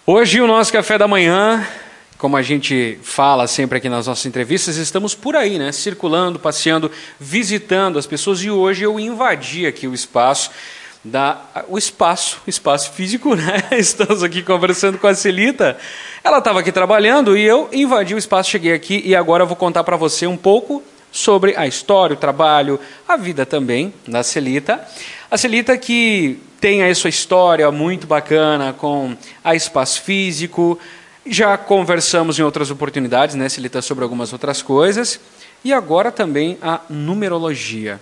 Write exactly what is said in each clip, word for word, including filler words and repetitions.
Hoje o nosso café da manhã, como a gente fala sempre aqui nas nossas entrevistas, estamos por aí, né? Circulando, passeando, visitando as pessoas, e hoje eu invadi aqui o espaço, da, o espaço, espaço físico, né? Estamos aqui conversando com a Celita. Ela estava aqui trabalhando e eu invadi o espaço, cheguei aqui e agora eu vou contar para você um pouco sobre a história, o trabalho, a vida também da Celita. A Celita que tem aí sua história muito bacana com a Espaço Físico. Já conversamos em outras oportunidades, né, Celita, sobre algumas outras coisas. E agora também a numerologia.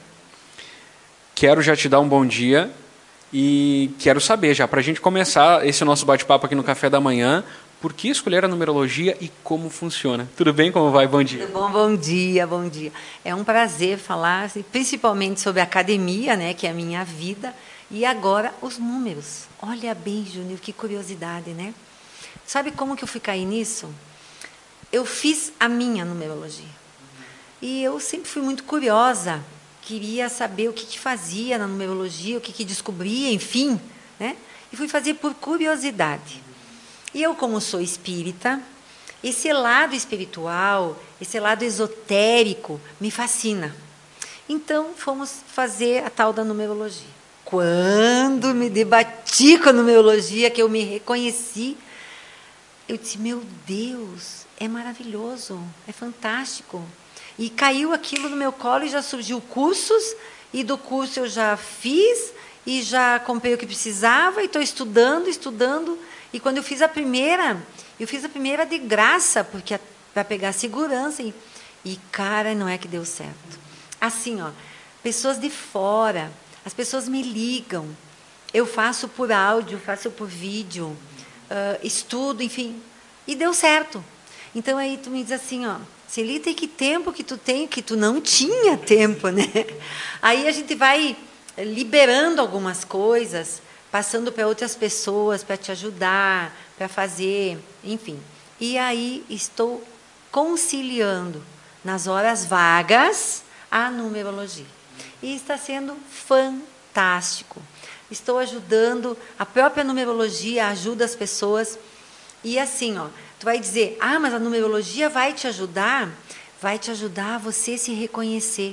Quero já te dar um bom dia e quero saber já, para a gente começar esse nosso bate-papo aqui no Café da Manhã, por que escolher a numerologia e como funciona? Tudo bem? Como vai? Bom dia. Tudo bom, bom dia, bom dia. É um prazer falar, assim, principalmente sobre a academia, né, que é a minha vida, e agora os números. Olha bem, Júnior, que curiosidade, né? Sabe como que eu fui cair nisso? Eu fiz a minha numerologia. E eu sempre fui muito curiosa, queria saber o que, que fazia na numerologia, o que, que descobria, enfim, né? E fui fazer por curiosidade. E eu, como sou espírita, esse lado espiritual, esse lado esotérico, me fascina. Então, fomos fazer a tal da numerologia. Quando me debati com a numerologia, que eu me reconheci, eu disse, meu Deus, é maravilhoso, é fantástico. E caiu aquilo no meu colo e já surgiu cursos, e do curso eu já fiz, e já comprei o que precisava, e estou estudando, estudando. E quando eu fiz a primeira, eu fiz a primeira de graça, porque para pegar segurança. E, e, cara, não é que deu certo. Assim, ó, pessoas de fora, as pessoas me ligam. Eu faço por áudio, faço por vídeo, uh, estudo, enfim. E deu certo. Então, aí tu me diz assim, ó, Celita, e que tempo que tu tem, que tu não tinha tempo, né? Aí a gente vai liberando algumas coisas, passando para outras pessoas, para te ajudar, para fazer, enfim. E aí estou conciliando, nas horas vagas, a numerologia. E está sendo fantástico. Estou ajudando, a própria numerologia ajuda as pessoas. E assim, ó, tu vai dizer, ah, mas a numerologia vai te ajudar? Vai te ajudar a você se reconhecer.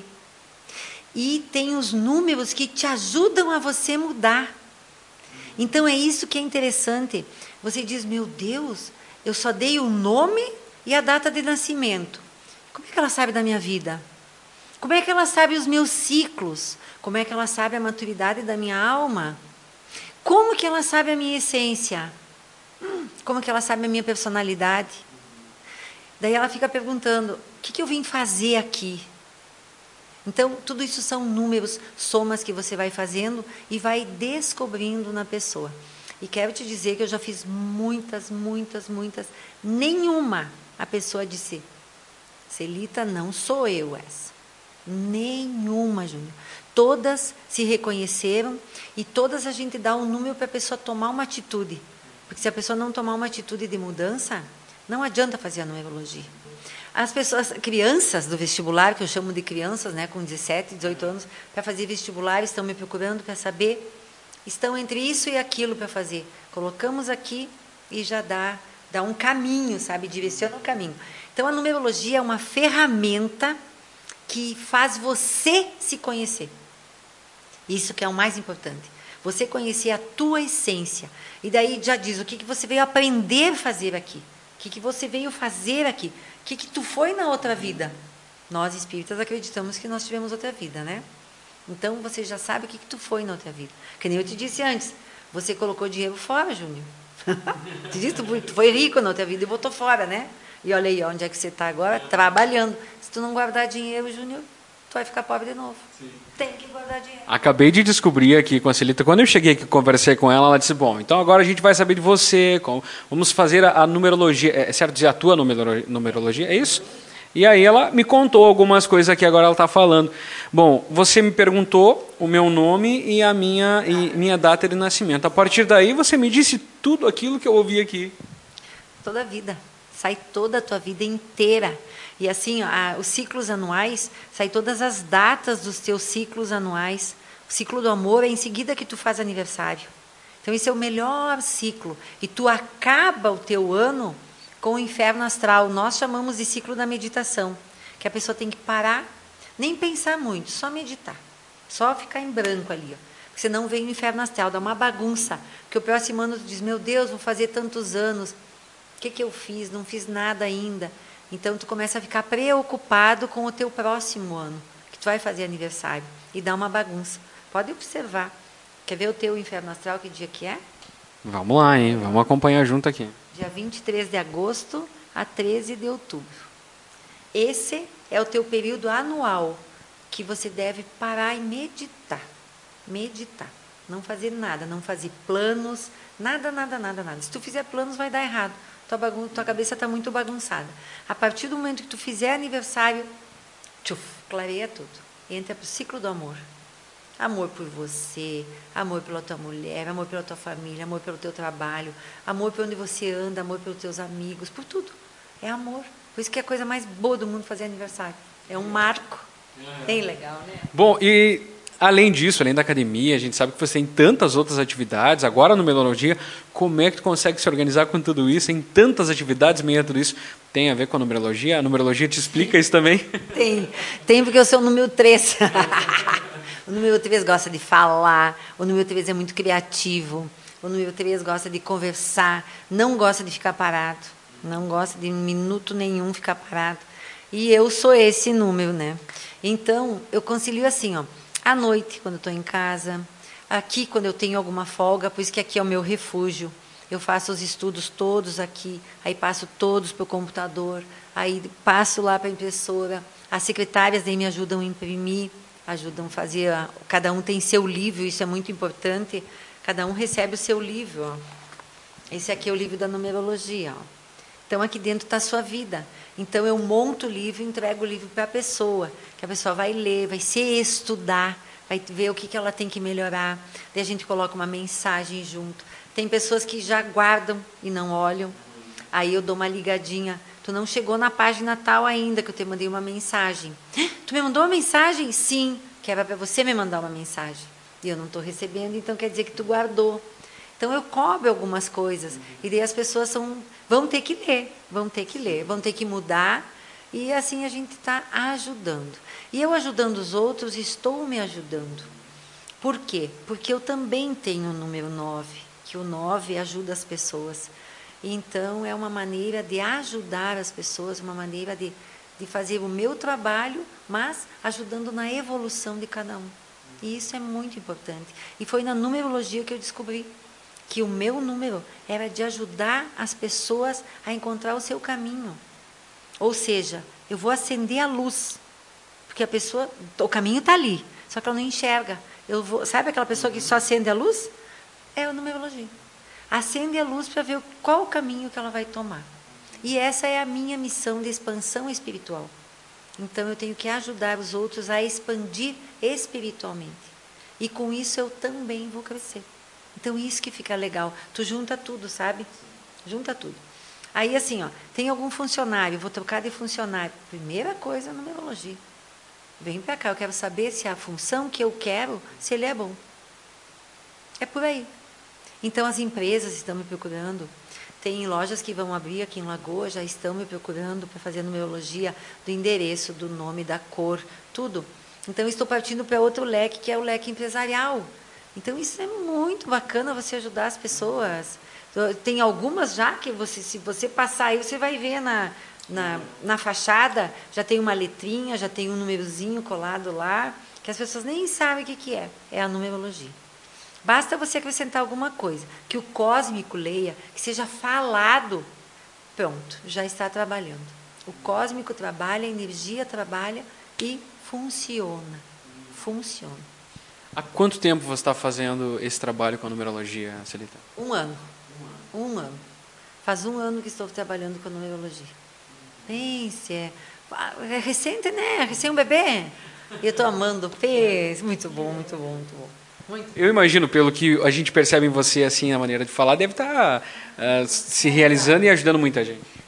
E tem os números que te ajudam a você mudar. Então, é isso que é interessante. Você diz, meu Deus, eu só dei o nome e a data de nascimento. Como é que ela sabe da minha vida? Como é que ela sabe os meus ciclos? Como é que ela sabe a maturidade da minha alma? Como que ela sabe a minha essência? Hum, como que ela sabe a minha personalidade? Daí ela fica perguntando, o que, que eu vim fazer aqui? Então, tudo isso são números, somas que você vai fazendo e vai descobrindo na pessoa. E quero te dizer que eu já fiz muitas, muitas, muitas. Nenhuma a pessoa disse, Celita, não sou eu essa. Nenhuma, Júnior. Todas se reconheceram e todas a gente dá um número para a pessoa tomar uma atitude. Porque se a pessoa não tomar uma atitude de mudança, não adianta fazer a numerologia. As pessoas, crianças do vestibular, que eu chamo de crianças, né, com dezessete, dezoito anos, para fazer vestibular, estão me procurando para saber, estão entre isso e aquilo para fazer. Colocamos aqui e já dá, dá um caminho, sabe, direciona o caminho. Então, a numerologia é uma ferramenta que faz você se conhecer. Isso que é o mais importante. Você conhecer a tua essência. E daí já diz o que, que você veio aprender a fazer aqui. O que, que você veio fazer aqui. O que, que tu foi na outra vida? Nós, espíritas, acreditamos que nós tivemos outra vida, né? Então, você já sabe o que, que tu foi na outra vida. Que nem eu te disse antes, você colocou dinheiro fora, Júnior. Te disse, tu foi rico na outra vida e botou fora, né? E olha aí, onde é que você está agora? Trabalhando. Se tu não guardar dinheiro, Júnior, tu vai ficar pobre de novo. Sim. Tem que guardar dinheiro. Acabei de descobrir aqui com a Celita, quando eu cheguei aqui e conversei com ela, ela disse, bom, então agora a gente vai saber de você, como, vamos fazer a, a numerologia, é certo dizer a tua numero, numerologia, é isso? E aí ela me contou algumas coisas que agora ela está falando. Bom, você me perguntou o meu nome e a minha, e minha data de nascimento. A partir daí você me disse tudo aquilo que eu ouvi aqui. Toda a vida. Sai toda a tua vida inteira. E assim, a, os ciclos anuais, sai todas as datas dos teus ciclos anuais. O ciclo do amor é em seguida que tu faz aniversário. Então, esse é o melhor ciclo. E tu acaba o teu ano com o inferno astral. Nós chamamos de ciclo da meditação, que a pessoa tem que parar, nem pensar muito, só meditar. Só ficar em branco ali, ó. Porque senão vem o inferno astral, dá uma bagunça. Porque o próximo ano tu diz, meu Deus, vou fazer tantos anos. O que, que eu fiz? Não fiz nada ainda. Então, tu começa a ficar preocupado com o teu próximo ano, que tu vai fazer aniversário. E dá uma bagunça. Pode observar. Quer ver o teu inferno astral, que dia que é? Vamos lá, hein? Vamos acompanhar junto aqui. Dia vinte e três de agosto a treze de outubro. Esse é o teu período anual que você deve parar e meditar. Meditar. Não fazer nada, não fazer planos, nada, nada, nada, nada. Se tu fizer planos, vai dar errado. Tua, bagun- tua cabeça está muito bagunçada. A partir do momento que tu fizer aniversário, tchuf, clareia tudo. Entra para o ciclo do amor. Amor por você, amor pela tua mulher, amor pela tua família, amor pelo teu trabalho, amor por onde você anda, amor pelos teus amigos, por tudo. É amor. Por isso que é a coisa mais boa do mundo fazer aniversário. É um marco. Bem legal, né? Bom, e além disso, além da academia, a gente sabe que você tem tantas outras atividades. Agora, no Numerologia, como é que tu consegue se organizar com tudo isso? Em tantas atividades, meio a tudo isso, tem a ver com a numerologia? A numerologia te explica isso também? Tem. Tem porque eu sou o número três. O número três gosta de falar, o número três é muito criativo, o número três gosta de conversar, não gosta de ficar parado, não gosta de minuto nenhum ficar parado. E eu sou esse número, né? Então, eu concilio assim, ó, à noite, quando eu estou em casa, aqui, quando eu tenho alguma folga, por isso que aqui é o meu refúgio. Eu faço os estudos todos aqui, aí passo todos para o computador, aí passo lá para a impressora, as secretárias daí me ajudam a imprimir, ajudam a fazer, a, cada um tem seu livro, isso é muito importante, cada um recebe o seu livro. Ó. Esse aqui é o livro da numerologia. Ó. Então, aqui dentro está a sua vida. Então, eu monto o livro e entrego o livro para a pessoa, que a pessoa vai ler, vai se estudar, vai ver o que, que ela tem que melhorar. Daí a gente coloca uma mensagem junto. Tem pessoas que já guardam e não olham. Aí eu dou uma ligadinha. Tu não chegou na página tal ainda, que eu te mandei uma mensagem. Tu me mandou uma mensagem? Sim, que era para você me mandar uma mensagem. E eu não estou recebendo, então quer dizer que tu guardou. Então eu cobro algumas coisas. E daí as pessoas são, vão ter que ler, vão ter que ler, vão ter que mudar. E assim a gente está ajudando. E eu ajudando os outros, estou me ajudando. Por quê? Porque eu também tenho o número nove, que o nove ajuda as pessoas. Então, é uma maneira de ajudar as pessoas, uma maneira de, de fazer o meu trabalho, mas ajudando na evolução de cada um. E isso é muito importante. E foi na numerologia que eu descobri que o meu número era de ajudar as pessoas a encontrar o seu caminho. Ou seja, eu vou acender a luz, porque a pessoa, o caminho está ali, só que ela não enxerga. Eu vou, sabe aquela pessoa que só acende a luz? É a numerologia. Acende a luz para ver qual o caminho que ela vai tomar. E essa é a minha missão de expansão espiritual. Então, eu tenho que ajudar os outros a expandir espiritualmente. E com isso, eu também vou crescer. Então, isso que fica legal. Tu junta tudo, sabe? Junta tudo. Aí, assim, ó, tem algum funcionário, vou trocar de funcionário. Primeira coisa, numerologia. Vem para cá, eu quero saber se a função que eu quero, se ele é bom. É por aí. Então, as empresas estão me procurando. Tem lojas que vão abrir aqui em Lagoa, já estão me procurando para fazer a numerologia do endereço, do nome, da cor, tudo. Então, estou partindo para outro leque, que é o leque empresarial. Então, isso é muito bacana, você ajudar as pessoas. Tem algumas já que, você, se você passar aí, você vai ver na, na, na fachada, já tem uma letrinha, já tem um númerozinho colado lá, que as pessoas nem sabem o que, que é. É a numerologia. Basta você acrescentar alguma coisa, que o cósmico leia, que seja falado, pronto, já está trabalhando. O cósmico trabalha, a energia trabalha e funciona. Funciona. Há quanto tempo você está fazendo esse trabalho com a numerologia, Celita? Um ano. Um ano. Faz um ano que estou trabalhando com a numerologia. Pense, é, é recente, né? Recém um bebê. Eu estou amando. Pense. Muito bom, muito bom, muito bom. Muito. Eu imagino, pelo que a gente percebe em você, assim, a maneira de falar, deve estar uh, se realizando e ajudando muita gente.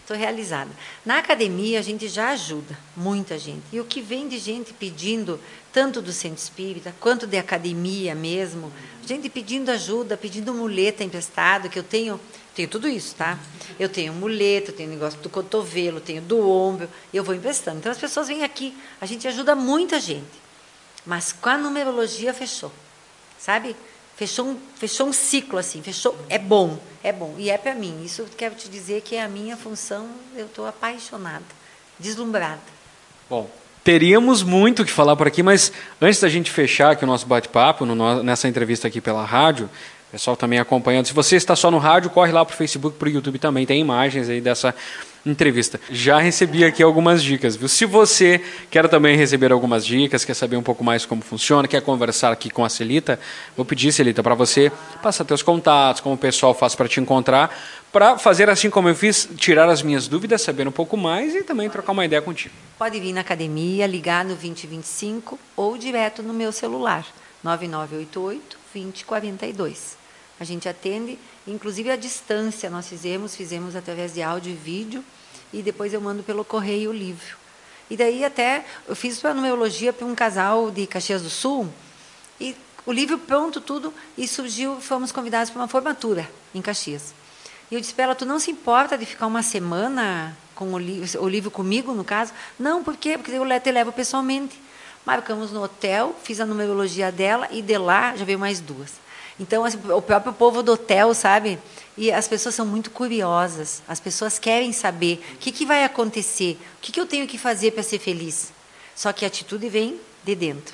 estou realizada. Na academia a gente já ajuda muita gente. E o que vem de gente pedindo, tanto do centro espírita, quanto de academia mesmo, gente pedindo ajuda, pedindo muleta emprestado, que eu tenho, tenho tudo isso, tá? Eu tenho muleta, eu tenho negócio do cotovelo, tenho do ombro, e eu vou emprestando. Então as pessoas vêm aqui, a gente ajuda muita gente. Mas com a numerologia fechou, sabe? Fechou um, fechou um ciclo assim, fechou, é bom, é bom. E é para mim, isso eu quero te dizer que é a minha função, eu estou apaixonada, deslumbrada. Bom, teríamos muito o que falar por aqui, mas antes da gente fechar aqui o nosso bate-papo, no, nessa entrevista aqui pela rádio, o pessoal também acompanhando, se você está só no rádio, corre lá para o Facebook, para o YouTube também, tem imagens aí dessa entrevista. Já recebi aqui algumas dicas, viu? Se você quer também receber algumas dicas, quer saber um pouco mais como funciona, quer conversar aqui com a Celita, vou pedir, Celita, para você passar teus contatos, como o pessoal faz para te encontrar, para fazer assim como eu fiz, tirar as minhas dúvidas, saber um pouco mais e também trocar uma ideia contigo. Pode vir na academia, ligar no vinte vinte e cinco ou direto no meu celular, nove nove oito oito, vinte, quarenta e dois. A gente atende, inclusive à distância, nós fizemos, fizemos através de áudio e vídeo, e depois eu mando pelo correio o livro. E daí até, eu fiz a numerologia para um casal de Caxias do Sul, e o livro pronto, tudo, e surgiu, fomos convidados para uma formatura em Caxias. E eu disse para ela, tu não se importa de ficar uma semana com o livro, o livro comigo, no caso? Não, por quê? Porque eu te levo pessoalmente. Marcamos no hotel, fiz a numerologia dela, e de lá já veio mais duas. Então, assim, o próprio povo do hotel, sabe? E as pessoas são muito curiosas. As pessoas querem saber o que, que vai acontecer, o que, que eu tenho que fazer para ser feliz. Só que a atitude vem de dentro.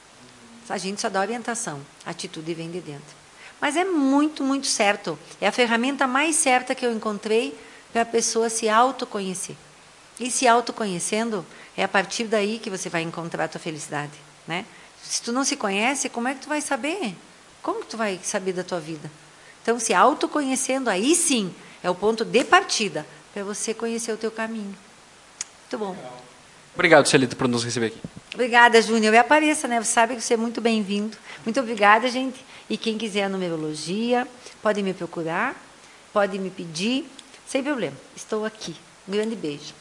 A gente só dá orientação. A atitude vem de dentro. Mas é muito, muito certo. É a ferramenta mais certa que eu encontrei para a pessoa se autoconhecer. E se autoconhecendo, é a partir daí que você vai encontrar a tua felicidade, né? Se tu não se conhece, como é que tu vai saber? Como que tu vai saber da tua vida? Então, se autoconhecendo, aí sim, é o ponto de partida para você conhecer o teu caminho. Muito bom. Obrigado, Celita, por nos receber aqui. Obrigada, Júnior. E apareça, né? Você sabe que você é muito bem-vindo. Muito obrigada, gente. E quem quiser a numerologia, pode me procurar, pode me pedir, sem problema. Estou aqui. Um grande beijo.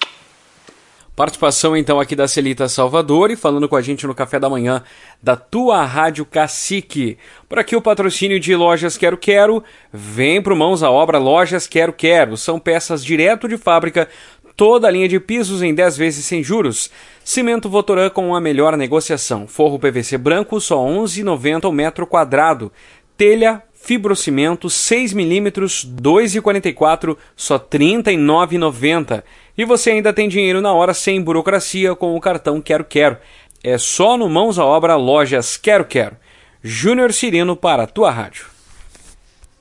Participação então aqui da Celita Salvador e falando com a gente no café da manhã da tua Rádio Cacique. Por aqui o patrocínio de Lojas Quero Quero, vem pro Mãos à Obra Lojas Quero Quero. São peças direto de fábrica, toda a linha de pisos em dez vezes sem juros. Cimento Votoran com a melhor negociação. Forro P V C branco só onze reais e noventa centavos o metro quadrado. Telha fibrocimento seis milímetros, dois reais e quarenta e quatro centavos, só trinta e nove reais e noventa centavos. E você ainda tem dinheiro na hora sem burocracia com o cartão Quero Quero. É só no Mãos à Obra Lojas Quero Quero. Júnior Cirino para a tua rádio.